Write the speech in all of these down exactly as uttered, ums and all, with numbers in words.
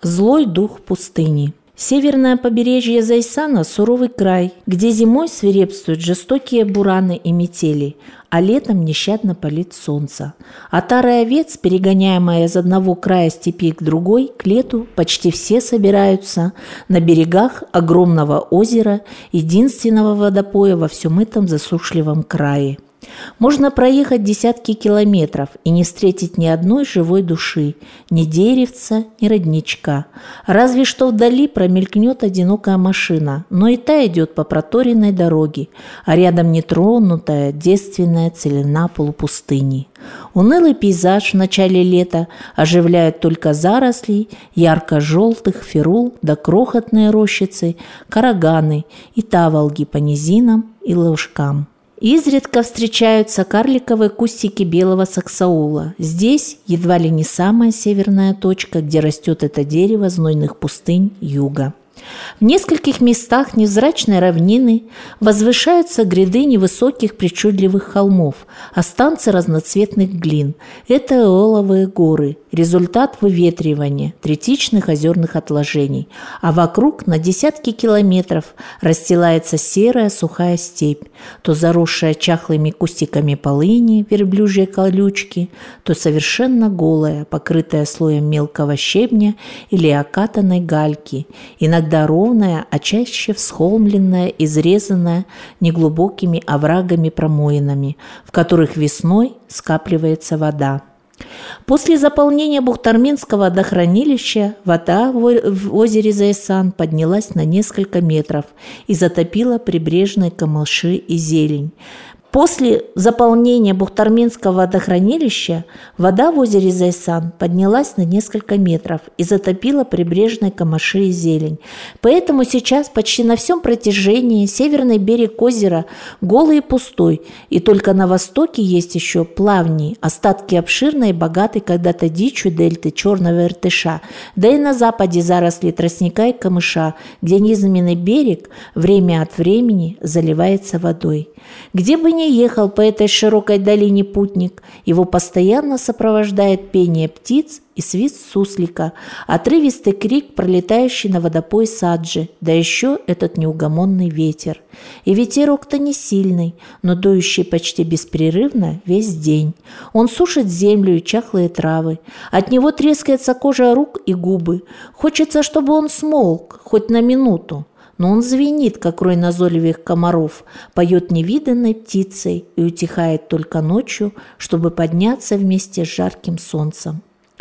Злой дух пустыни. Северное побережье Зайсана – суровый край, где зимой свирепствуют жестокие бураны и метели, а летом нещадно палит солнце. Отары овец, перегоняемые из одного края степи к другой, к лету почти все собираются на берегах огромного озера, единственного водопоя во всем этом засушливом крае. Можно проехать десятки километров и не встретить ни одной живой души, ни деревца, ни родничка. Разве что вдали промелькнет одинокая машина, но и та идет по проторенной дороге, а рядом нетронутая девственная целина полупустыни. Унылый пейзаж в начале лета оживляют только заросли ярко-желтых ферул да крохотные рощицы, караганы и таволги по низинам и ложкам. Изредка встречаются карликовые кустики белого саксаула. Здесь едва ли не самая северная точка, где растет это дерево знойных пустынь юга. В нескольких местах невзрачной равнины возвышаются гряды невысоких причудливых холмов, останцы разноцветных глин. Это эоловые горы, результат выветривания третичных озерных отложений, а вокруг на десятки километров расстилается серая сухая степь, то заросшая чахлыми кустиками полыни, верблюжьей колючки, то совершенно голая, покрытая слоем мелкого щебня или окатанной гальки, иногда ровная, а чаще всхолмленная, изрезанная неглубокими оврагами-промоинами, в которых весной скапливается вода. После заполнения Бухтарминского водохранилища вода в озере Зайсан поднялась на несколько метров и затопила прибрежные камыши и зелень. После заполнения Бухтарминского водохранилища вода в озере Зайсан поднялась на несколько метров и затопила прибрежные камыши и зелень. Поэтому сейчас почти на всем протяжении северный берег озера голый и пустой, и только на востоке есть еще плавни, остатки обширной и богатой когда-то дичью дельты черного Иртыша, да и на западе заросли тростника и камыша, где низменный берег время от времени заливается водой. Где бы ни ехал по этой широкой долине путник, его постоянно сопровождает пение птиц и свист суслика, отрывистый крик, пролетающий на водопой Саджи, да еще этот неугомонный ветер. И ветерок-то не сильный, но дующий почти беспрерывно весь день. Он сушит землю и чахлые травы. От него трескается кожа рук и губы. Хочется, чтобы он смолк, хоть на минуту. Но он звенит, как рой назойливых комаров, поет невиданной птицей и утихает только ночью, чтобы подняться вместе с жарким солнцем.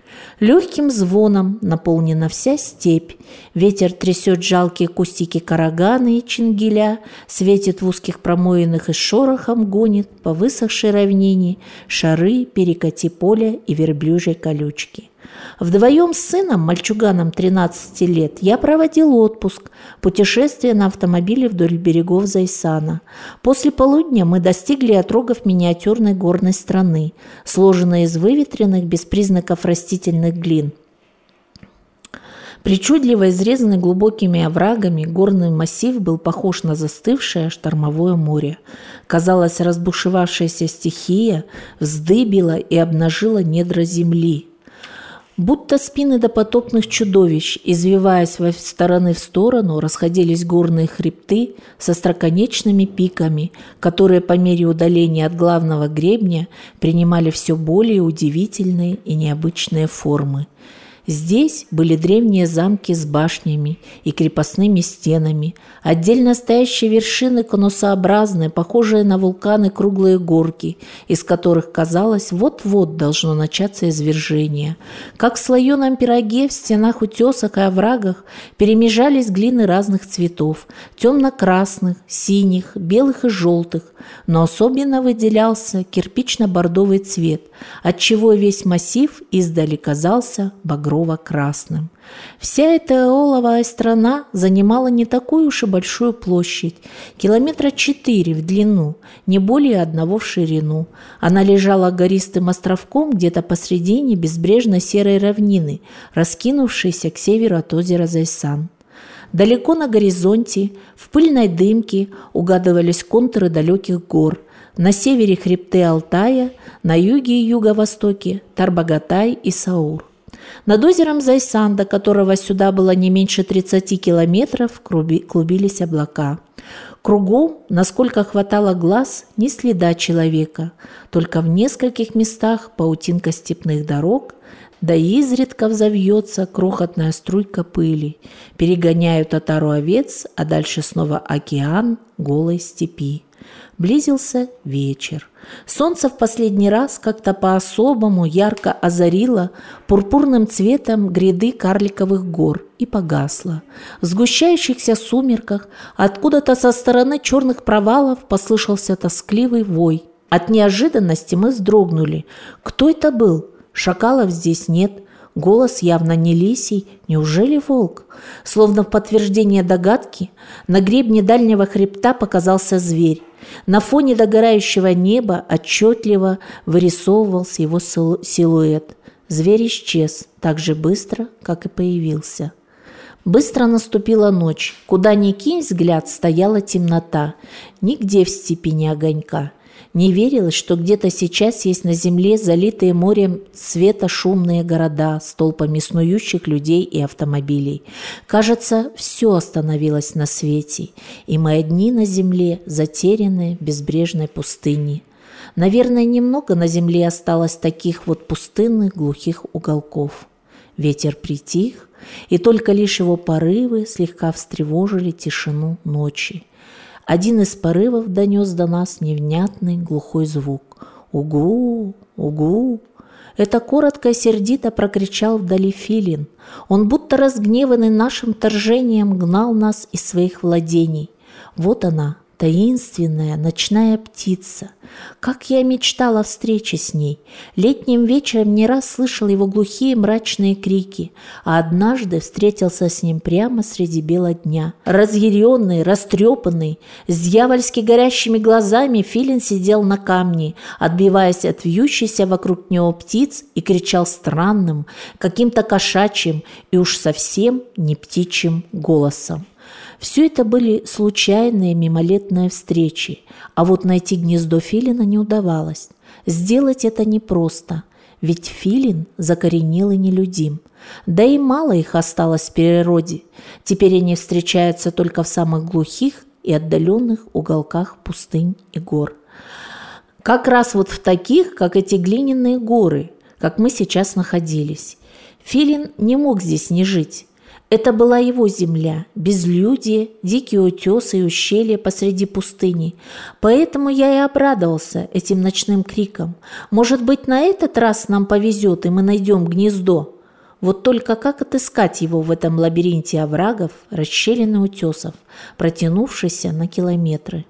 Легким звоном наполнена вся степь. Ветер трясет жалкие кустики караганы и чингиля, светит в узких промоинах и шорохом гонит по высохшей равнине шары, перекати поля и верблюжьей колючки. Вдвоем с сыном, мальчуганом тринадцати лет, я проводил отпуск, путешествие на автомобиле вдоль берегов Зайсана. После полудня мы достигли отрогов миниатюрной горной страны, сложенной из выветренных, без признаков растительных глин. Причудливо изрезанный глубокими оврагами, горный массив был похож на застывшее штормовое море. Казалось, разбушевавшаяся стихия вздыбила и обнажила недра земли. Будто спины допотопных чудовищ, извиваясь во стороны в сторону, расходились горные хребты со остроконечными пиками, которые по мере удаления от главного гребня принимали все более удивительные и необычные формы. Здесь были древние замки с башнями и крепостными стенами, отдельно стоящие вершины конусообразные, похожие на вулканы круглые горки, из которых, казалось, вот-вот должно начаться извержение. Как в слоеном пироге в стенах утесах и оврагах перемежались глины разных цветов – темно-красных, синих, белых и желтых, но особенно выделялся кирпично-бордовый цвет, отчего весь массив издали казался багровым. Красным. Вся эта эоловая страна занимала не такую уж и большую площадь, километра четыре в длину, не более одного в ширину. Она лежала гористым островком где-то посредине безбрежной серой равнины, раскинувшейся к северу от озера Зайсан. Далеко на горизонте, в пыльной дымке, угадывались контуры далеких гор. На севере хребты Алтая, на юге и юго-востоке Тарбагатай и Саур. Над озером Зайсан, до которого сюда было не меньше тридцати километров, клубились облака. Кругом, насколько хватало глаз, ни следа человека, только в нескольких местах паутинка степных дорог, да изредка взовьется крохотная струйка пыли, перегоняют отару овец, а дальше снова океан голой степи. Близился вечер. Солнце в последний раз как-то по-особому ярко озарило пурпурным цветом гряды карликовых гор и погасло. В сгущающихся сумерках откуда-то со стороны черных провалов послышался тоскливый вой. От неожиданности мы вздрогнули. Кто это был? Шакалов здесь нет. Голос явно не лисий. Неужели волк? Словно в подтверждение догадки, на гребне дальнего хребта показался зверь. На фоне догорающего неба отчетливо вырисовывался его силуэт. Зверь исчез так же быстро, как и появился. Быстро наступила ночь. Куда ни кинь взгляд, стояла темнота. Нигде в степи ни огонька. Не верилось, что где-то сейчас есть на земле залитые морем света шумные города с толпами снующих людей и автомобилей. Кажется, все остановилось на свете, и мы одни на земле, затерянные в безбрежной пустыне. Наверное, немного на земле осталось таких вот пустынных глухих уголков. Ветер притих, и только лишь его порывы слегка встревожили тишину ночи. Один из порывов донес до нас невнятный глухой звук. «Угу! Угу!» Это коротко и сердито прокричал вдали филин. Он, будто разгневанный нашим вторжением, гнал нас из своих владений. Вот она, таинственная ночная птица. Как я мечтала о встрече с ней. Летним вечером не раз слышал его глухие мрачные крики, а однажды встретился с ним прямо среди бела дня. Разъяренный, растрепанный, с дьявольски горящими глазами филин сидел на камне, отбиваясь от вьющейся вокруг него птиц, и кричал странным, каким-то кошачьим и уж совсем не птичьим голосом. Все это были случайные мимолетные встречи, а вот найти гнездо филина не удавалось. Сделать это непросто, ведь филин закоренел и нелюдим. Да и мало их осталось в природе, теперь они встречаются только в самых глухих и отдаленных уголках пустынь и гор. Как раз вот в таких, как эти глиняные горы, как мы сейчас находились. Филин не мог здесь не жить. Это была его земля, безлюдье, дикие утесы и ущелья посреди пустыни. Поэтому я и обрадовался этим ночным криком. Может быть, на этот раз нам повезет, и мы найдем гнездо. Вот только как отыскать его в этом лабиринте оврагов, расщелин и утесов, протянувшийся на километры?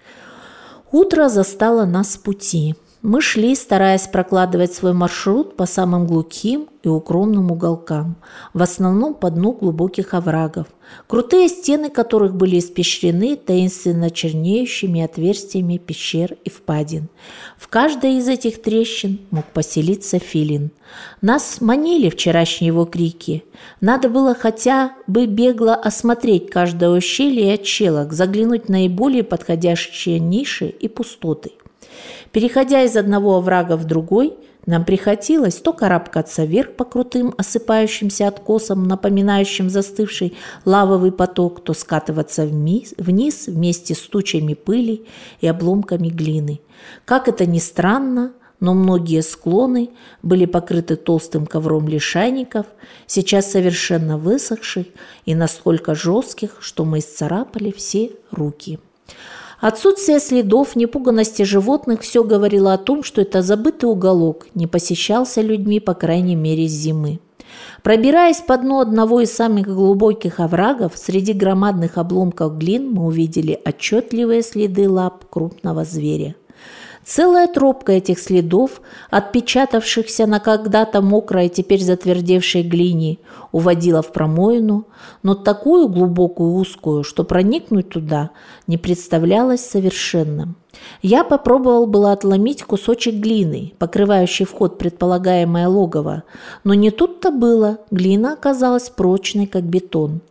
Утро застало нас в пути. Мы шли, стараясь прокладывать свой маршрут по самым глухим и укромным уголкам, в основном по дну глубоких оврагов, крутые стены которых были испещрены таинственно чернеющими отверстиями пещер и впадин. В каждой из этих трещин мог поселиться филин. Нас манили вчерашние его крики. Надо было хотя бы бегло осмотреть каждое ущелье и отщелок, заглянуть в наиболее подходящие ниши и пустоты. Переходя из одного оврага в другой, нам приходилось то карабкаться вверх по крутым, осыпающимся откосам, напоминающим застывший лавовый поток, то скатываться вниз, вниз вместе с тучами пыли и обломками глины. Как это ни странно, но многие склоны были покрыты толстым ковром лишайников, сейчас совершенно высохших и настолько жестких, что мы исцарапали все руки. Отсутствие следов, непуганности животных все говорило о том, что это забытый уголок, не посещался людьми, по крайней мере, с зимы. Пробираясь по дну одного из самых глубоких оврагов, среди громадных обломков глин мы увидели отчетливые следы лап крупного зверя. Целая тропка этих следов, отпечатавшихся на когда-то мокрой, теперь затвердевшей глине, уводила в промоину, но такую глубокую и узкую, что проникнуть туда не представлялось совершенным. Я попробовал было отломить кусочек глины, покрывающий вход в предполагаемое логово, но не тут-то было, глина оказалась прочной, как бетон.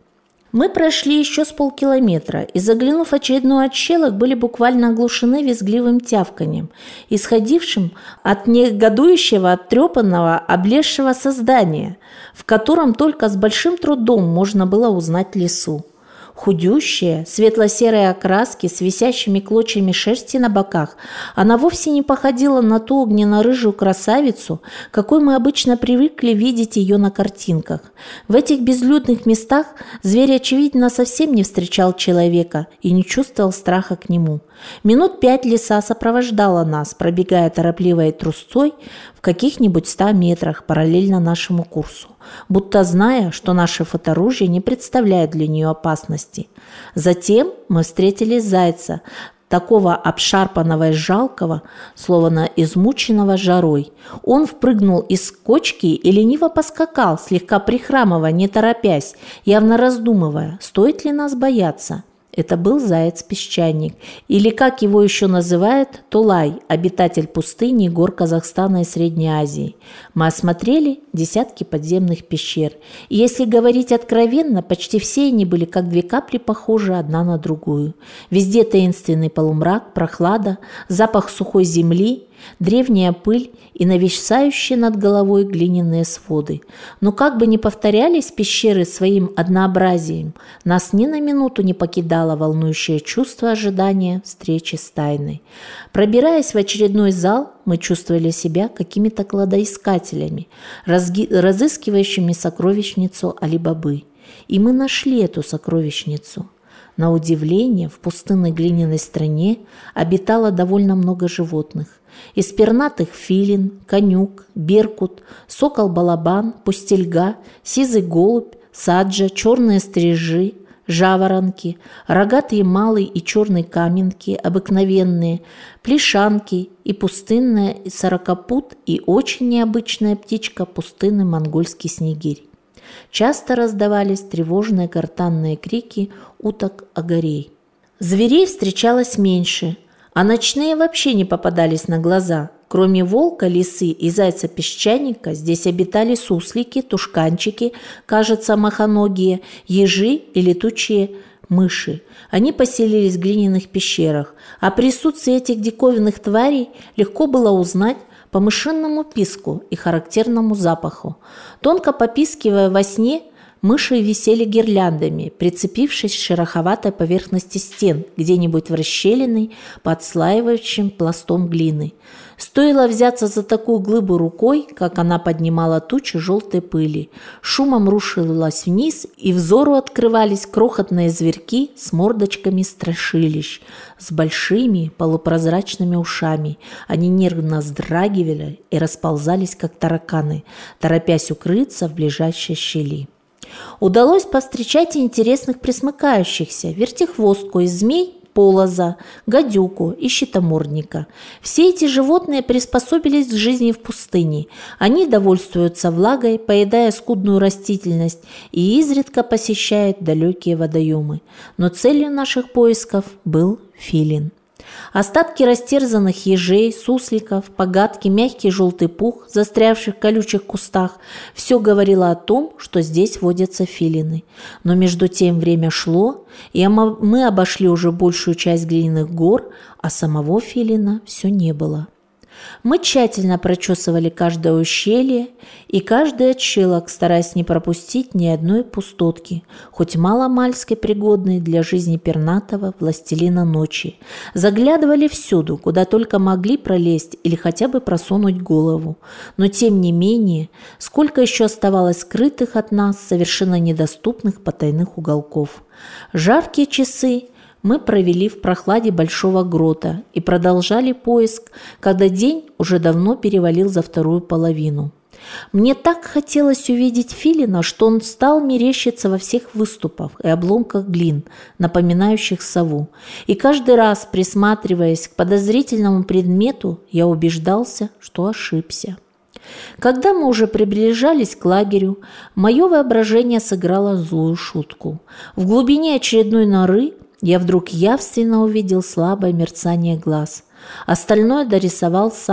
Мы прошли еще с полкилометра и, заглянув в очередной отщелок, были буквально оглушены визгливым тявканьем, исходившим от негодующего, оттрепанного, облезшего создания, в котором только с большим трудом можно было узнать лису. Худющая, светло-серой окраски с висящими клочьями шерсти на боках, она вовсе не походила на ту огненно-рыжую красавицу, какой мы обычно привыкли видеть ее на картинках. В этих безлюдных местах зверь, очевидно, совсем не встречал человека и не чувствовал страха к нему. Минут пять лиса сопровождала нас, пробегая торопливой трусцой в каких-нибудь ста метрах параллельно нашему курсу, будто зная, что наше фоторужье не представляет для нее опасности. Затем мы встретили зайца, такого обшарпанного и жалкого, словно измученного жарой. Он впрыгнул из кочки и лениво поскакал, слегка прихрамывая, не торопясь, явно раздумывая, стоит ли нас бояться. Это был заяц-песчаник, или, как его еще называют, Тулай, обитатель пустыни и гор Казахстана и Средней Азии. Мы осмотрели десятки подземных пещер, и, если говорить откровенно, почти все они были как две капли похожи одна на другую. Везде таинственный полумрак, прохлада, запах сухой земли, древняя пыль и нависающие над головой глиняные своды. Но как бы ни повторялись пещеры своим однообразием, нас ни на минуту не покидало волнующее чувство ожидания встречи с тайной. Пробираясь в очередной зал, мы чувствовали себя какими-то кладоискателями, разги- разыскивающими сокровищницу Али-Бабы. И мы нашли эту сокровищницу. На удивление, в пустынной глиняной стране обитало довольно много животных. Из пернатых филин, конюк, беркут, сокол-балабан, пустельга, сизый голубь, саджа, черные стрижи, жаворонки, рогатые малые и черные каменки, обыкновенные, плешанки и пустынная сорокопут и очень необычная птичка пустынный монгольский снегирь. Часто раздавались тревожные гортанные крики уток-огарей. Зверей встречалось меньше, а ночные вообще не попадались на глаза. Кроме волка, лисы и зайца-песчаника, здесь обитали суслики, тушканчики, кажется, махоногие, ежи и летучие мыши. Они поселились в глиняных пещерах, а присутствие этих диковинных тварей легко было узнать по мышинному писку и характерному запаху. Тонко попискивая во сне, мыши висели гирляндами, прицепившись к шероховатой поверхности стен, где-нибудь в расщелиной, под слаивающим пластом глины. Стоило взяться за такую глыбу рукой, как она поднимала тучи желтой пыли, шумом рушилась вниз, и взору открывались крохотные зверьки с мордочками страшилищ, с большими полупрозрачными ушами. Они нервно вздрагивали и расползались, как тараканы, торопясь укрыться в ближайшей щели. Удалось повстречать интересных пресмыкающихся, вертихвостку из змей, полоза, гадюку и щитомордника. Все эти животные приспособились к жизни в пустыне. Они довольствуются влагой, поедая скудную растительность, и изредка посещают далекие водоемы. Но целью наших поисков был филин. Остатки растерзанных ежей, сусликов, погадки, мягкий желтый пух, застрявших в колючих кустах – все говорило о том, что здесь водятся филины. Но между тем время шло, и мы обошли уже большую часть глиняных гор, а самого филина все не было. Мы тщательно прочесывали каждое ущелье и каждый отщелок, стараясь не пропустить ни одной пустотки, хоть мало-мальски пригодной для жизни пернатого властелина ночи. Заглядывали всюду, куда только могли пролезть или хотя бы просунуть голову. Но тем не менее, сколько еще оставалось скрытых от нас, совершенно недоступных потайных уголков. Жаркие часы мы провели в прохладе большого грота и продолжали поиск, когда день уже давно перевалил за вторую половину. Мне так хотелось увидеть филина, что он стал мерещиться во всех выступах и обломках глин, напоминающих сову. И каждый раз, присматриваясь к подозрительному предмету, я убеждался, что ошибся. Когда мы уже приближались к лагерю, мое воображение сыграло злую шутку. В глубине очередной норы я вдруг явственно увидел слабое мерцание глаз. Остальное дорисовал сам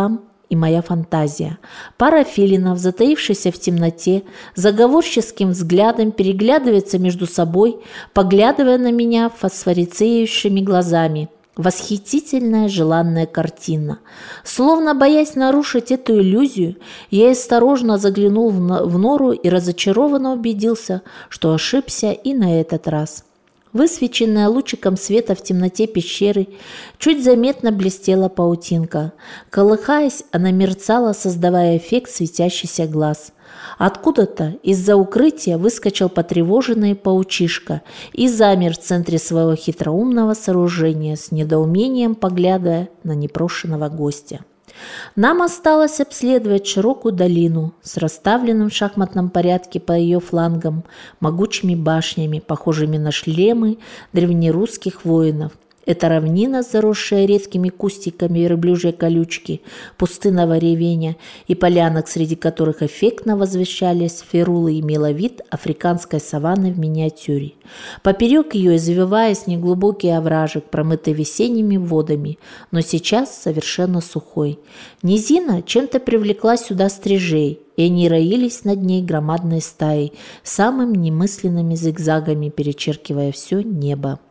и моя фантазия. Пара филинов, затаившихся в темноте, заговорческим взглядом переглядывается между собой, поглядывая на меня фосфорицирующими глазами. Восхитительная желанная картина. Словно боясь нарушить эту иллюзию, я осторожно заглянул в нору и разочарованно убедился, что ошибся и на этот раз. Высвеченная лучиком света в темноте пещеры, чуть заметно блестела паутинка. Колыхаясь, она мерцала, создавая эффект светящихся глаз. Откуда-то из-за укрытия выскочил потревоженный паучишка и замер в центре своего хитроумного сооружения, с недоумением поглядывая на непрошенного гостя. Нам осталось обследовать широкую долину с расставленным в шахматном порядке по ее флангам могучими башнями, похожими на шлемы древнерусских воинов. Это равнина, заросшая редкими кустиками верблюжьей колючки, пустынного ревеня и полянок, среди которых эффектно возвещались ферулы, имела вид африканской саванны в миниатюре. Поперек ее, извиваясь, неглубокий овражек, промытый весенними водами, но сейчас совершенно сухой. Низина чем-то привлекла сюда стрижей, и они роились над ней громадной стаей, самыми немысленными зигзагами перечеркивая все небо.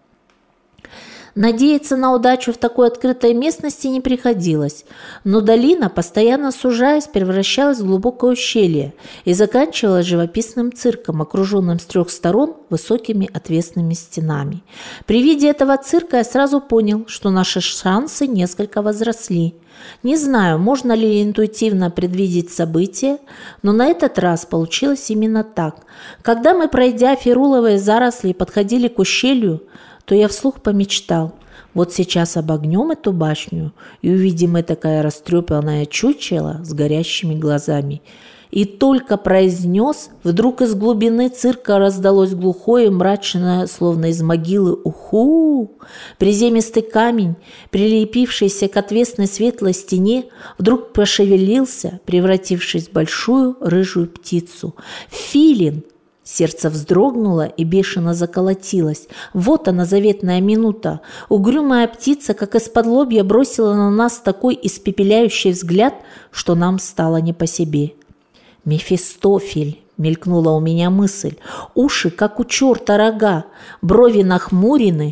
Надеяться на удачу в такой открытой местности не приходилось, но долина, постоянно сужаясь, превращалась в глубокое ущелье и заканчивалась живописным цирком, окруженным с трех сторон высокими отвесными стенами. При виде этого цирка я сразу понял, что наши шансы несколько возросли. Не знаю, можно ли интуитивно предвидеть события, но на этот раз получилось именно так. Когда мы, пройдя феруловые заросли, подходили к ущелью, то я вслух помечтал: вот сейчас обогнем эту башню и увидим этакое растрепанное чучело с горящими глазами. И только произнес, вдруг из глубины цирка раздалось глухое, мрачное, словно из могилы «Уху!». Приземистый камень, прилепившийся к отвесной светлой стене, вдруг пошевелился, превратившись в большую рыжую птицу. Филин! Сердце вздрогнуло и бешено заколотилось. Вот она, заветная минута. Угрюмая птица, как из-под лобья, бросила на нас такой испепеляющий взгляд, что нам стало не по себе. «Мефистофель!» — мелькнула у меня мысль. Уши, как у черта, рога, брови нахмурены,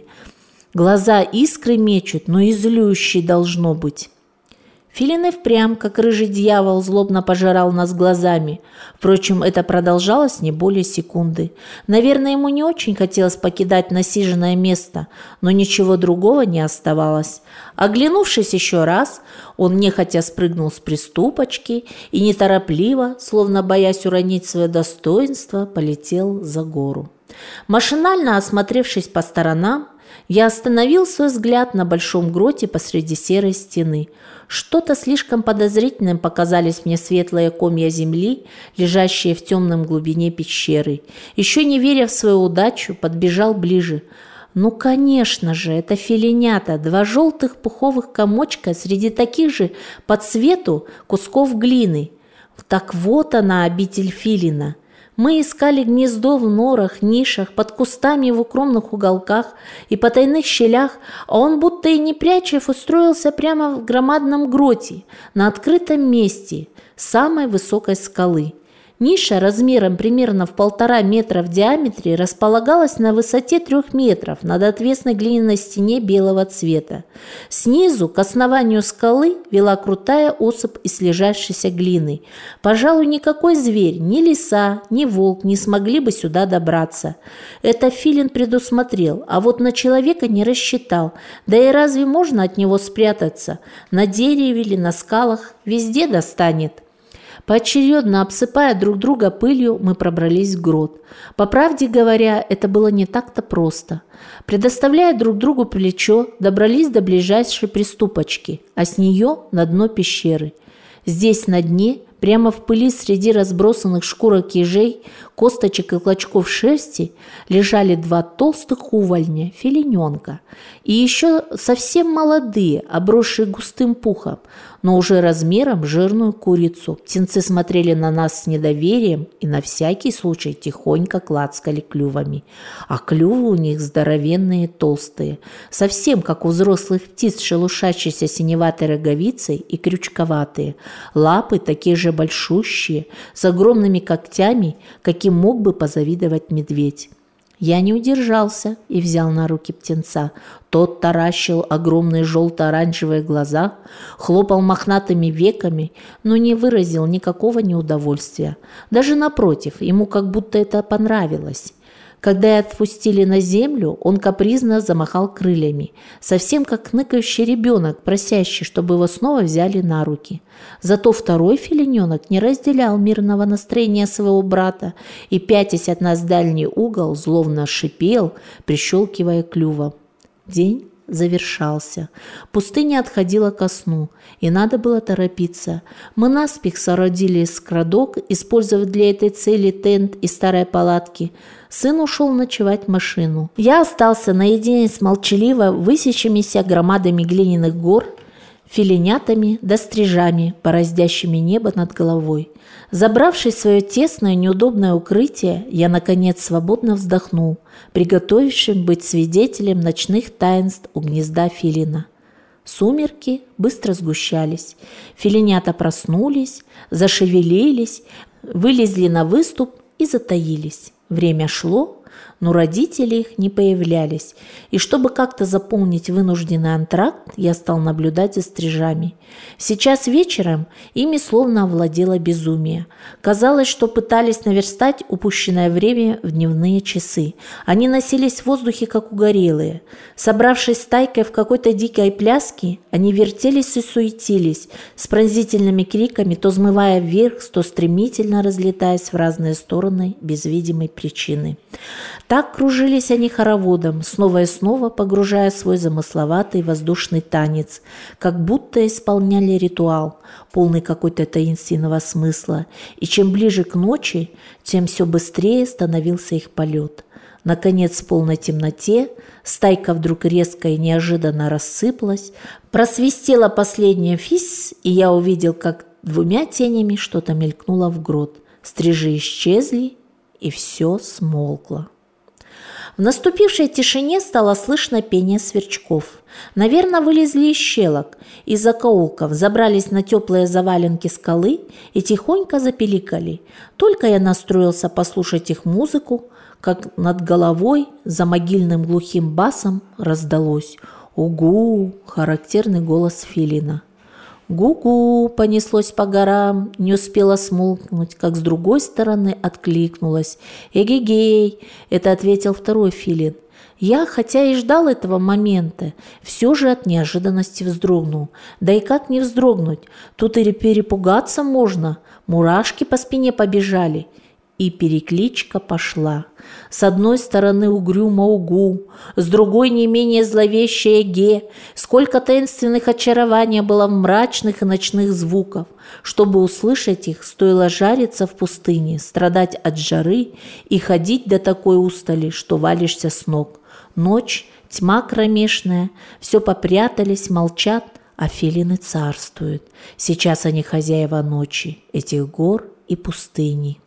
глаза искры мечут, но и злющий должно быть. Филин и впрямь, как рыжий дьявол, злобно пожирал нас глазами. Впрочем, это продолжалось не более секунды. Наверное, ему не очень хотелось покидать насиженное место, но ничего другого не оставалось. Оглянувшись еще раз, он нехотя спрыгнул с приступочки и неторопливо, словно боясь уронить свое достоинство, полетел за гору. Машинально осмотревшись по сторонам, я остановил свой взгляд на большом гроте посреди серой стены. Что-то слишком подозрительным показались мне светлые комья земли, лежащие в темном глубине пещеры. Еще не веря в свою удачу, подбежал ближе. Ну, конечно же, это филинята, два желтых пуховых комочка среди таких же по цвету кусков глины. Так вот она, обитель филина. Мы искали гнездо в норах, нишах, под кустами в укромных уголках и потайных щелях, а он, будто и не прячев, устроился прямо в громадном гроте, на открытом месте самой высокой скалы. Ниша размером примерно в полтора метра в диаметре располагалась на высоте трех метров над отвесной глиняной стене белого цвета. Снизу к основанию скалы вела крутая осыпь из слежавшейся глины. Пожалуй, никакой зверь, ни лиса, ни волк не смогли бы сюда добраться. Это Филин предусмотрел, а вот на человека не рассчитал. Да и разве можно от него спрятаться? На дереве или на скалах везде достанет. Поочередно обсыпая друг друга пылью, мы пробрались в грот. По правде говоря, это было не так-то просто. Предоставляя друг другу плечо, добрались до ближайшей приступочки, а с нее на дно пещеры. Здесь на дне, Прямо в пыли среди разбросанных шкурок ежей, косточек и клочков шерсти лежали два толстых увольня, филиненка, и еще совсем молодые, обросшие густым пухом, но уже размером жирную курицу. Птенцы смотрели на нас с недоверием и на всякий случай тихонько клацкали клювами. А клювы у них здоровенные, толстые, совсем как у взрослых птиц, шелушащиеся синеватой роговицей и крючковатые. Лапы такие же большущие, с огромными когтями, каким мог бы позавидовать медведь. Я не удержался и взял на руки птенца. Тот таращил огромные желто-оранжевые глаза, хлопал мохнатыми веками, но не выразил никакого неудовольствия. Даже напротив, ему как будто это понравилось. Когда отпустили на землю, он капризно замахал крыльями, совсем как хныкающий ребенок, просящий, чтобы его снова взяли на руки. Зато второй филиненок не разделял мирного настроения своего брата и, пятясь от нас в дальний угол, злобно шипел, прищелкивая клювом. День завершался. Пустыня отходила ко сну, и надо было торопиться. Мы наспех соорудили скрадок, использовав для этой цели тент и старые палатки. Сын ушел ночевать в машину. Я остался наедине с молчаливо высящимися громадами глиняных гор, филинятами да стрижами, бороздящими небо над головой. Забравшись в свое тесное неудобное укрытие, я, наконец, свободно вздохнул, приготовившим быть свидетелем ночных таинств у гнезда филина. Сумерки быстро сгущались. Филинята проснулись, зашевелились, вылезли на выступ и затаились. Время шло, но родители их не появлялись, и чтобы как-то заполнить вынужденный антракт, я стал наблюдать за стрижами. Сейчас вечером ими словно овладело безумие. Казалось, что пытались наверстать упущенное время в дневные часы. Они носились в воздухе, как угорелые. Собравшись стайкой в какой-то дикой пляске, они вертелись и суетились, с пронзительными криками, то взмывая вверх, то стремительно разлетаясь в разные стороны без видимой причины. Так кружились они хороводом, снова и снова погружая свой замысловатый воздушный танец, как будто исполняли ритуал, полный какой-то таинственного смысла, и чем ближе к ночи, тем все быстрее становился их полет. Наконец, в полной темноте стайка вдруг резко и неожиданно рассыпалась, просвистела последняя фись, и я увидел, как двумя тенями что-то мелькнуло в грот. Стрижи исчезли, и все смолкло. В наступившей тишине стало слышно пение сверчков. Наверное, вылезли из щелок, из закоулков, забрались на теплые заваленки скалы и тихонько запеликали. Только я настроился послушать их музыку, как над головой за могильным глухим басом раздалось «Угу!» характерный голос филина. «Гу-гу!» понеслось по горам, не успела смолкнуть, как с другой стороны откликнулась. «Эгегей!» – это ответил второй филин. Я, хотя и ждал этого момента, все же от неожиданности вздрогнул. Да и как не вздрогнуть? Тут и перепугаться можно. Мурашки по спине побежали. И перекличка пошла. С одной стороны угрюмо угу, с другой не менее зловещее ге. Сколько таинственных очарований было в мрачных и ночных звуках. Чтобы услышать их, стоило жариться в пустыне, страдать от жары и ходить до такой устали, что валишься с ног. Ночь, тьма кромешная, все попрятались, молчат, а филины царствуют. Сейчас они хозяева ночи, этих гор и пустыни.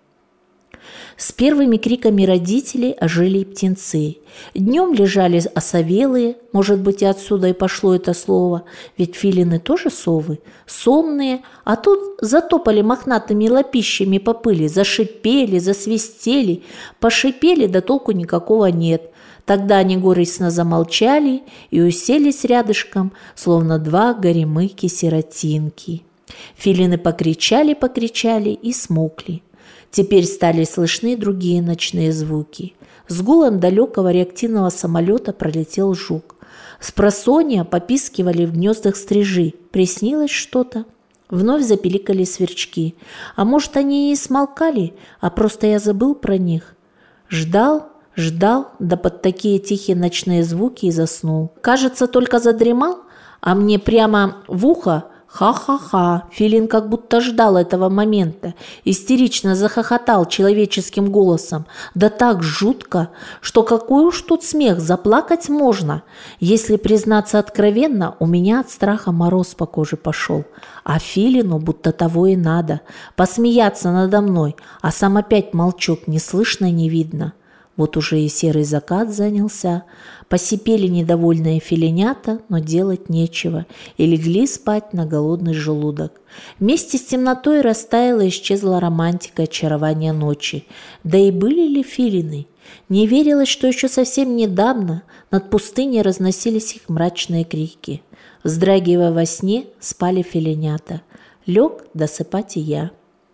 С первыми криками родителей ожили и птенцы. Днем лежали осовелые, может быть, и отсюда и пошло это слово, ведь филины тоже совы, сонные, а тут затопали мохнатыми лапищами по пыли, зашипели, засвистели, пошипели, да толку никакого нет. Тогда они горестно замолчали и уселись рядышком, словно два горемыки-сиротинки. Филины покричали-покричали и смолкли. Теперь стали слышны другие ночные звуки. С гулом далекого реактивного самолета пролетел жук. Спросонья попискивали в гнездах стрижи. Приснилось что-то. Вновь запеликали сверчки. А может, они и смолкали, а просто я забыл про них. Ждал, ждал, да под такие тихие ночные звуки и заснул. Кажется, только задремал, а мне прямо в ухо Ха-ха-ха! Филин как будто ждал этого момента, истерично захохотал человеческим голосом. Да так жутко, что какой уж тут смех, заплакать можно. Если признаться откровенно, у меня от страха мороз по коже пошел. А Филину будто того и надо. Посмеяться надо мной, а сам опять молчок, не слышно, не видно. Вот уже и серый закат занялся. Посипели недовольные филинята, но делать нечего, и легли спать на голодный желудок. Вместе с темнотой растаяла и исчезла романтика очарования ночи. Да и были ли филины? Не верилось, что еще совсем недавно над пустыней разносились их мрачные крики. Вздрагивая во сне, спали филинята. Лег досыпать и я.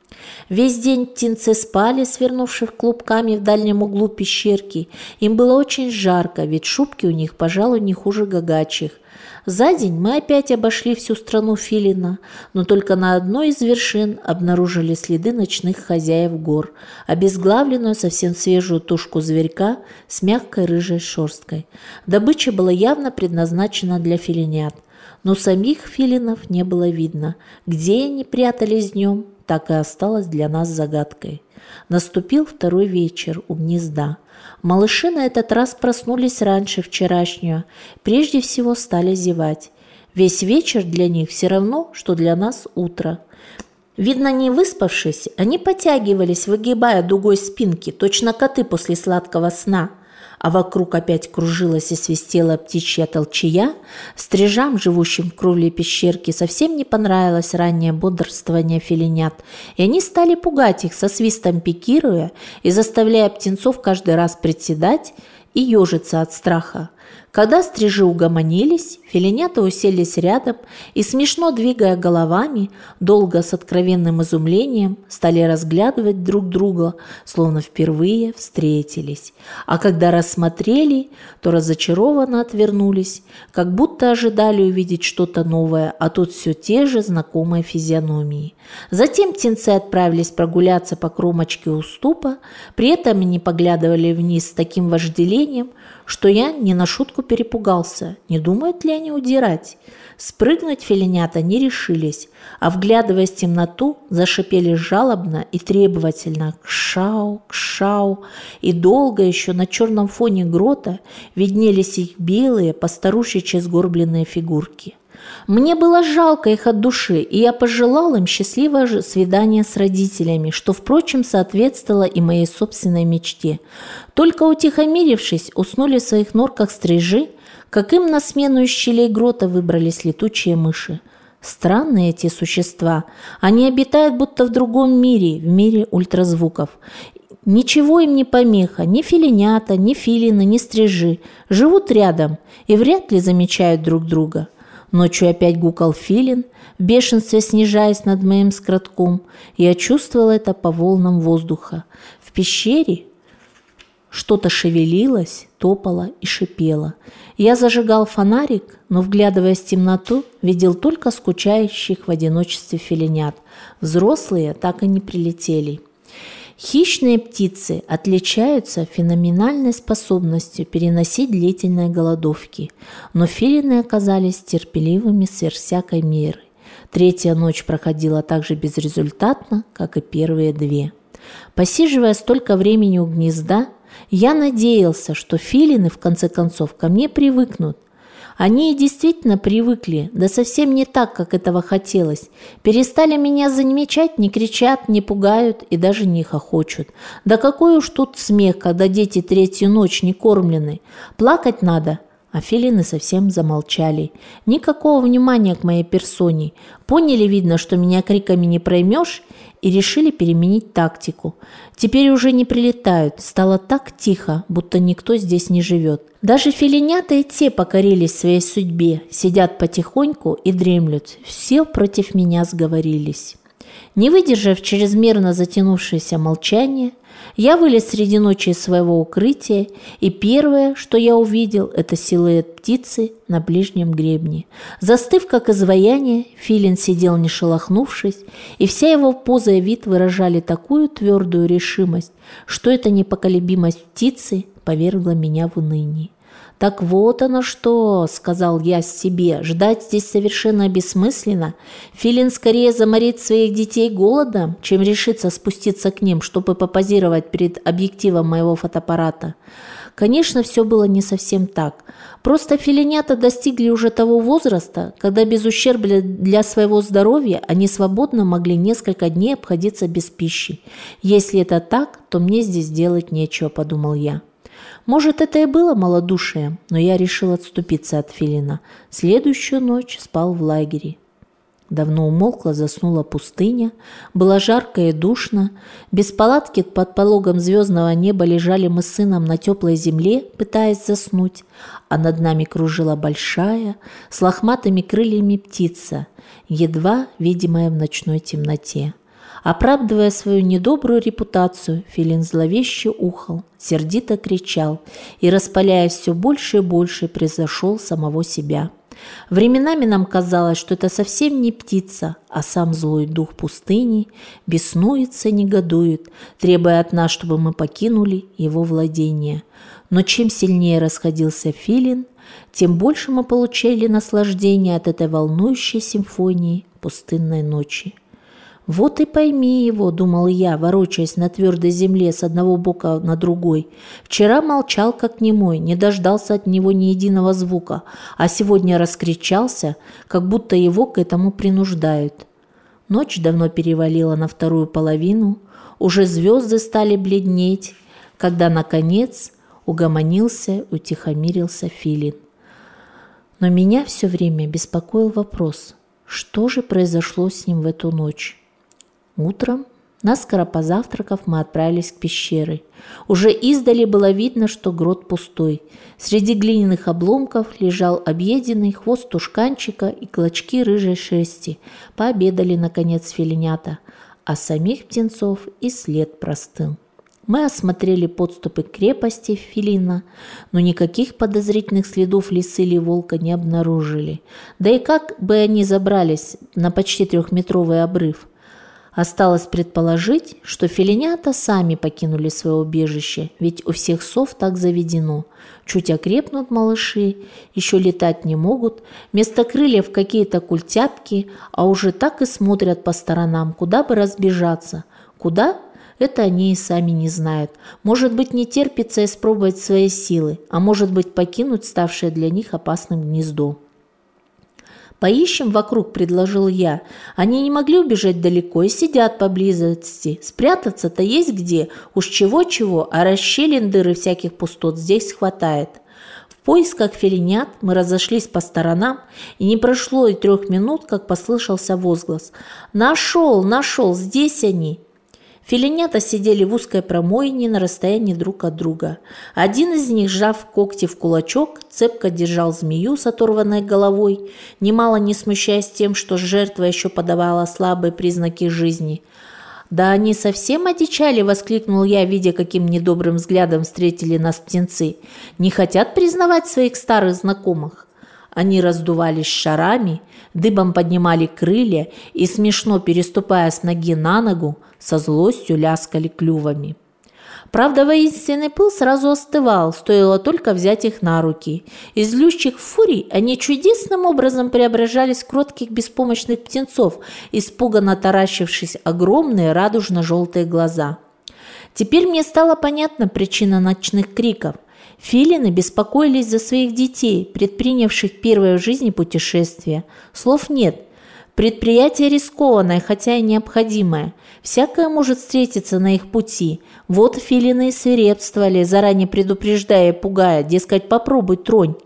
Весь день птенцы спали, свернувшись клубками в дальнем углу пещерки. Им было очень жарко, ведь шубки у них, пожалуй, не хуже гагачих. За день мы опять обошли всю страну филина, но только на одной из вершин обнаружили следы ночных хозяев гор, обезглавленную совсем свежую тушку зверька с мягкой рыжей шерсткой. Добыча была явно предназначена для филинят, но самих филинов не было видно. Где они прятались днем, так и осталось для нас загадкой. Наступил второй вечер у гнезда. Малыши на этот раз проснулись раньше вчерашнего, прежде всего стали зевать. Весь вечер для них все равно, что для нас утро. Видно, не выспавшись, они потягивались, выгибая дугой спинки, точно коты после сладкого сна. А вокруг опять кружилась и свистела птичья толчая. Стрижам, живущим в кровле пещерки, совсем не понравилось раннее бодрствование филинят, и они стали пугать их, со свистом пикируя и заставляя птенцов каждый раз приседать и ежиться от страха. Когда стрижи угомонились, филинята уселись рядом и, смешно двигая головами, долго с откровенным изумлением стали разглядывать друг друга, словно впервые встретились. А когда рассмотрели, то разочарованно отвернулись, как будто ожидали увидеть что-то новое, а тут все те же знакомые физиономии. Затем птенцы отправились прогуляться по кромочке уступа, при этом они поглядывали вниз с таким вожделением, что я не на шутку перепугался, не думают ли они удирать. Спрыгнуть филинята не решились, а, вглядываясь в темноту, зашипели жалобно и требовательно «кшау, кшау», и долго еще на черном фоне грота виднелись их белые, постарушечьи сгорбленные фигурки. Мне было жалко их от души, и я пожелал им счастливого свидания с родителями, что, впрочем, соответствовало и моей собственной мечте. Только утихомирившись, уснули в своих норках стрижи, как им на смену из щелей грота выбрались летучие мыши. Странные эти существа, они обитают будто в другом мире, в мире ультразвуков. Ничего им не помеха, ни филинята, ни филины, ни стрижи, живут рядом и вряд ли замечают друг друга. Ночью опять гукал филин, в бешенстве снижаясь над моим скротком. Я чувствовал это по волнам воздуха. В пещере что-то шевелилось, топало и шипело. Я зажигал фонарик, но, вглядываясь в темноту, видел только скучающих в одиночестве филинят. Взрослые так и не прилетели. Хищные птицы отличаются феноменальной способностью переносить длительные голодовки, но филины оказались терпеливыми сверх всякой меры. Третья ночь проходила так же безрезультатно, как и первые две. Посиживая столько времени у гнезда, я надеялся, что филины в конце концов ко мне привыкнут. Они и действительно привыкли, да совсем не так, как этого хотелось. Перестали меня замечать, не кричат, не пугают и даже не хохочут. Да какой уж тут смех, когда дети третью ночь не кормлены. Плакать надо. А филины совсем замолчали. Никакого внимания к моей персоне. Поняли, видно, что меня криками не проймешь, и решили переменить тактику. Теперь уже не прилетают. Стало так тихо, будто никто здесь не живет. Даже филинята и те покорились своей судьбе, сидят потихоньку и дремлют. Все против меня сговорились. Не выдержав чрезмерно затянувшееся молчание, я вылез среди ночи из своего укрытия, и первое, что я увидел, это силуэт птицы на ближнем гребне. Застыв как изваяние, филин сидел не шелохнувшись, и вся его поза и вид выражали такую твердую решимость, что эта непоколебимость птицы повергло меня в уныние. «Так вот оно что!» – сказал я себе. «Ждать здесь совершенно бессмысленно. Филин скорее заморит своих детей голодом, чем решится спуститься к ним, чтобы попозировать перед объективом моего фотоаппарата». Конечно, все было не совсем так. Просто филинята достигли уже того возраста, когда без ущерба для своего здоровья они свободно могли несколько дней обходиться без пищи. «Если это так, то мне здесь делать нечего», – подумал я. Может, это и было малодушие, но я решил отступиться от Филина. Следующую ночь спал в лагере. Давно умолкла, заснула пустыня, было жарко и душно. Без палатки под пологом звездного неба лежали мы с сыном на теплой земле, пытаясь заснуть, а над нами кружила большая, с лохматыми крыльями птица, едва видимая в ночной темноте. Оправдывая свою недобрую репутацию, Филин зловеще ухал, сердито кричал и, распаляясь все больше и больше, превзошел самого себя. Временами нам казалось, что это совсем не птица, а сам злой дух пустыни беснуется и негодует, требуя от нас, чтобы мы покинули его владение. Но чем сильнее расходился Филин, тем больше мы получали наслаждение от этой волнующей симфонии пустынной ночи. «Вот и пойми его», – думал я, ворочаясь на твердой земле с одного бока на другой. «Вчера молчал, как немой, не дождался от него ни единого звука, а сегодня раскричался, как будто его к этому принуждают». Ночь давно перевалила на вторую половину, уже звезды стали бледнеть, когда, наконец, угомонился, утихомирился Филин. Но меня все время беспокоил вопрос, что же произошло с ним в эту ночь? Утром, наскоро позавтракав, мы отправились к пещере. Уже издали было видно, что грот пустой. Среди глиняных обломков лежал объеденный хвост тушканчика и клочки рыжей шерсти. Пообедали, наконец, филинята, а самих птенцов и след простыл. Мы осмотрели подступы к крепости Филина, но никаких подозрительных следов лисы или волка не обнаружили. Да и как бы они забрались на почти трехметровый обрыв? Осталось предположить, что филинята сами покинули свое убежище, ведь у всех сов так заведено. Чуть окрепнут малыши, еще летать не могут, вместо крыльев какие-то культяпки, а уже так и смотрят по сторонам, куда бы разбежаться. Куда? Это они и сами не знают. Может быть, не терпится испробовать свои силы, а может быть, покинуть ставшее для них опасным гнездо. «Поищем вокруг», – предложил я. «Они не могли убежать далеко и сидят поблизости. Спрятаться-то есть где. Уж чего-чего, а расщелин, дыр и всяких пустот здесь хватает». В поисках филинят мы разошлись по сторонам, и не прошло и трех минут, как послышался возглас. «Нашел, нашел, здесь они!» Филинята сидели в узкой промоине на расстоянии друг от друга. Один из них, сжав когти в кулачок, цепко держал змею с оторванной головой, немало не смущаясь тем, что жертва еще подавала слабые признаки жизни. «Да они совсем одичали!» – воскликнул я, видя, каким недобрым взглядом встретили нас птенцы. «Не хотят признавать своих старых знакомых?» Они раздувались шарами, дыбом поднимали крылья и, смешно переступая с ноги на ногу, со злостью ляскали клювами. Правда, воинственный пыл сразу остывал, стоило только взять их на руки. Из злющих фурий они чудесным образом преображались в кротких беспомощных птенцов, испуганно таращившись огромные радужно-желтые глаза. Теперь мне стала понятна причина ночных криков. Филины беспокоились за своих детей, предпринявших первое в жизни путешествие. Слов нет. Предприятие рискованное, хотя и необходимое. Всякое может встретиться на их пути. Вот филины и свирепствовали, заранее предупреждая и пугая, дескать, попробуй тронь.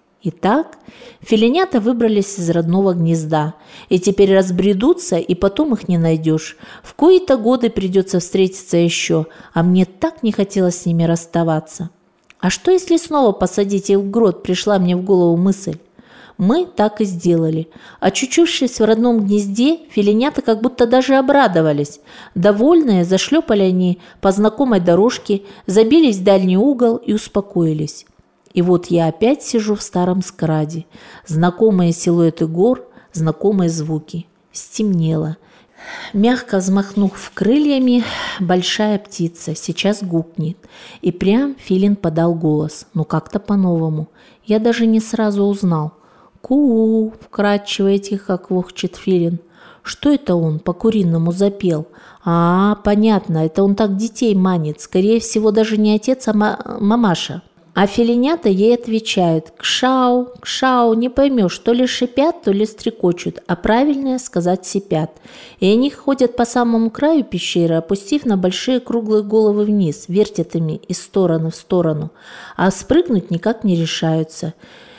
Итак, филинята выбрались из родного гнезда, и теперь разбредутся, и потом их не найдешь. В кои-то годы придется встретиться еще, а мне так не хотелось с ними расставаться. А что, если снова посадить их в грот, пришла мне в голову мысль. Мы так и сделали. Очутившись в родном гнезде, филинята как будто даже обрадовались. Довольные, зашлепали они по знакомой дорожке, забились в дальний угол и успокоились. И вот я опять сижу в старом скраде. Знакомые силуэты гор, знакомые звуки. Стемнело. Мягко взмахнув крыльями, большая птица сейчас гукнет. И прям филин подал голос, но как-то по-новому. Я даже не сразу узнал. «Ку-у!» – вкрадчиво и тихо квохчет филин. Что это он по-куриному запел? А, понятно, это он так детей манит. Скорее всего, даже не отец, а ма- мамаша. А филинята ей отвечают: «Кшау, кшау», не поймешь, то ли шипят, то ли стрекочут, а правильнее сказать сипят. И они ходят по самому краю пещеры, опустив на большие круглые головы вниз, вертят ими из стороны в сторону, а спрыгнуть никак не решаются.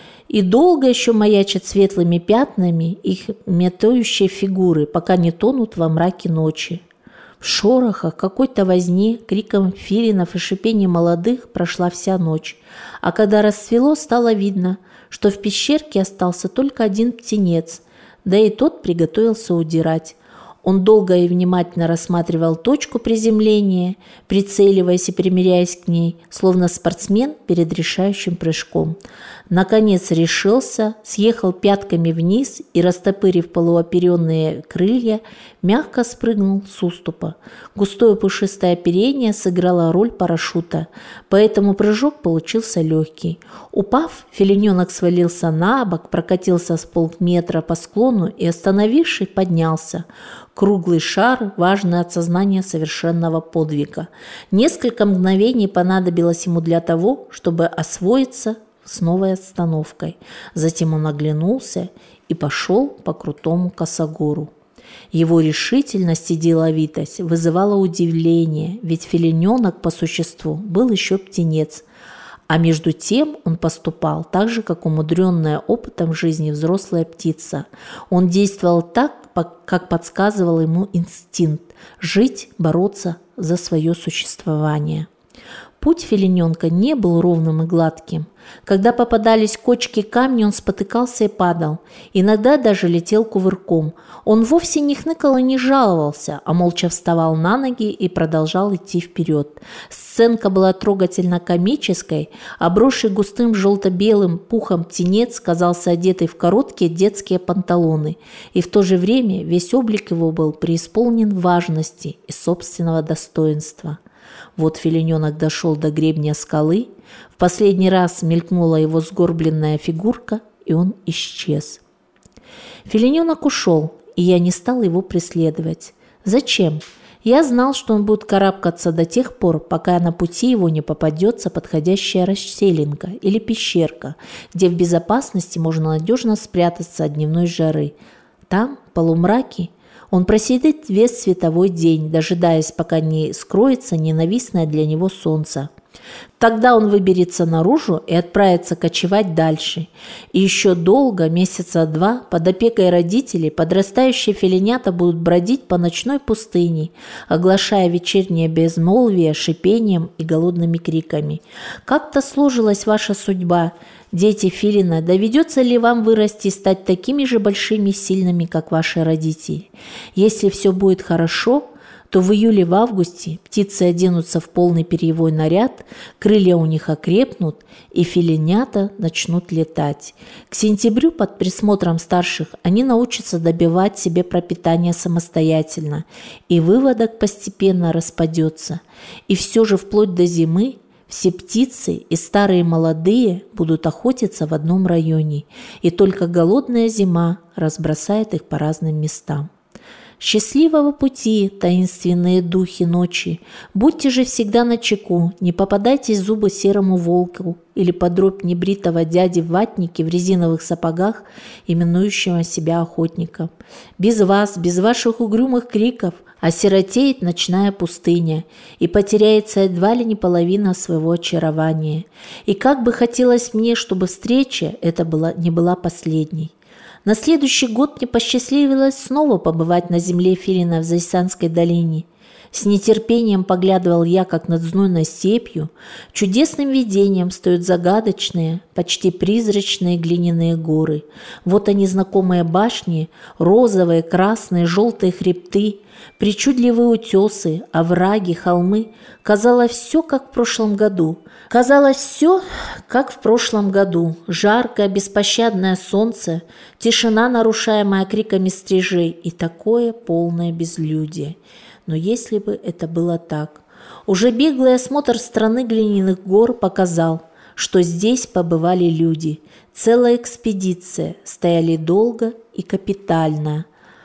И долго еще маячат светлыми пятнами их метающие фигуры, пока не тонут во мраке ночи. В шорохах, какой-то возне, криком филинов и шипением молодых прошла вся ночь. А когда расцвело, стало видно, что в пещерке остался только один птенец, да и тот приготовился удирать. Он долго и внимательно рассматривал точку приземления, прицеливаясь и примиряясь к ней, словно спортсмен перед решающим прыжком. Наконец решился, съехал пятками вниз и, растопырив полуоперенные крылья, мягко спрыгнул с уступа. Густое пушистое оперение сыграло роль парашюта, поэтому прыжок получился легкий. Упав, филиненок свалился на бок, прокатился с полметра по склону и, остановившись, поднялся. Круглый шар, важный от сознания совершенного подвига. Несколько мгновений понадобилось ему для того, чтобы освоиться с новой остановкой. Затем он оглянулся и пошел по крутому косогору. Его решительность и деловитость вызывала удивление, ведь филиненок по существу был еще птенец. А между тем он поступал так же, как умудренная опытом жизни взрослая птица. Он действовал так, как подсказывал ему инстинкт – жить, бороться за свое существование. Путь филиненка не был ровным и гладким. Когда попадались кочки камня, он спотыкался и падал. Иногда даже летел кувырком. Он вовсе не хныкал и не жаловался, а молча вставал на ноги и продолжал идти вперед. Сценка была трогательно комической. Обросший густым желто-белым пухом птенец казался одетый в короткие детские панталоны. И в то же время весь облик его был преисполнен важности и собственного достоинства. Вот филиненок дошел до гребня скалы, в последний раз мелькнула его сгорбленная фигурка, и он исчез. Филиненок ушел, и я не стал его преследовать. Зачем? Я знал, что он будет карабкаться до тех пор, пока на пути его не попадется подходящая расселинка или пещерка, где в безопасности можно надежно спрятаться от дневной жары. Там, в полумраке, он просидит весь световой день, дожидаясь, пока не скроется ненавистное для него солнце. Тогда он выберется наружу и отправится кочевать дальше. И еще долго, месяца два, под опекой родителей подрастающие филинята будут бродить по ночной пустыне, оглашая вечернее безмолвие шипением и голодными криками. Как-то сложилась ваша судьба, дети филина. Доведется ли вам вырасти и стать такими же большими и сильными, как ваши родители? Если все будет хорошо, то в июле-августе птицы оденутся в полный перьевой наряд, крылья у них окрепнут, и филинята начнут летать. К сентябрю под присмотром старших они научатся добивать себе пропитание самостоятельно, и выводок постепенно распадется. И все же вплоть до зимы все птицы, и старые и молодые, будут охотиться в одном районе, и только голодная зима разбросает их по разным местам. Счастливого пути, таинственные духи ночи! Будьте же всегда начеку, не попадайтесь в зубы серому волку или под дробь небритого дяди в ватнике в резиновых сапогах, именующего себя охотником. Без вас, без ваших угрюмых криков осиротеет ночная пустыня и потеряется едва ли не половина своего очарования. И как бы хотелось мне, чтобы встреча эта была, не была последней. На следующий год мне посчастливилось снова побывать на земле филина в Зайсанской долине. С нетерпением поглядывал я, как над знойной степью чудесным видением стоят загадочные, почти призрачные глиняные горы. Вот они, знакомые башни, розовые, красные, желтые хребты, причудливые утесы, овраги, холмы. Казалось, все как в прошлом году. Казалось, все как в прошлом году. Жаркое, беспощадное солнце, тишина, нарушаемая криками стрижей, и такое полное безлюдие. Но если бы это было так. Уже беглый осмотр страны глиняных гор показал, что здесь побывали люди. Целая экспедиция, стояли долго и капитально.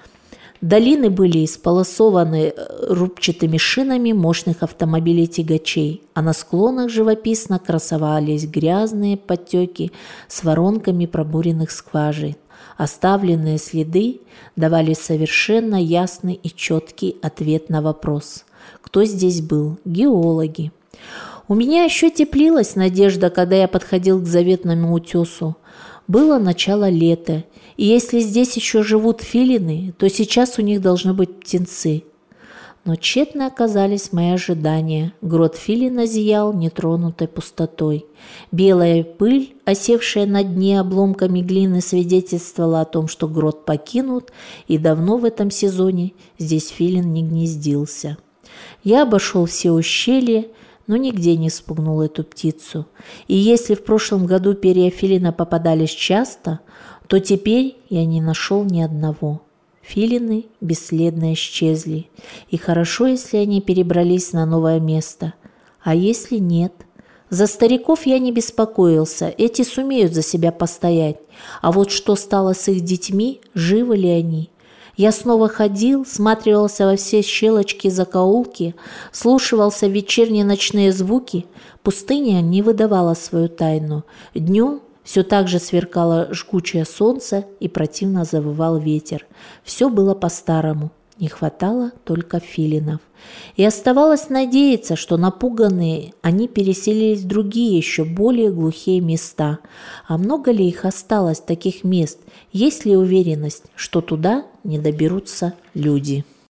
Долины были исполосованы рубчатыми шинами мощных автомобилей-тягачей, а на склонах живописно красовались грязные подтеки с воронками пробуренных скважин. Оставленные следы давали совершенно ясный и четкий ответ на вопрос, кто здесь был – геологи. У меня еще теплилась надежда, когда я подходил к заветному утесу. Было начало лета, и если здесь еще живут филины, то сейчас у них должны быть птенцы. Но тщетно оказались мои ожидания. Грот филина зиял нетронутой пустотой. Белая пыль, осевшая на дне обломками глины, свидетельствовала о том, что грот покинут, и давно в этом сезоне здесь филин не гнездился. Я обошел все ущелья, но нигде не спугнул эту птицу. И если в прошлом году перья филина попадались часто, то теперь я не нашел ни одного. Филины бесследно исчезли, и хорошо, если они перебрались на новое место. А если нет? За стариков я не беспокоился, эти сумеют за себя постоять. А вот что стало с их детьми, живы ли они? Я снова ходил, всматривался во все щелочки и закоулки, вслушивался в вечерние ночные звуки. Пустыня не выдавала свою тайну. Днем все так же сверкало жгучее солнце и противно завывал ветер. Все было по-старому, не хватало только филинов. И оставалось надеяться, что напуганные они переселились в другие, еще более глухие места. А много ли их осталось, таких мест? Есть ли уверенность, что туда не доберутся люди?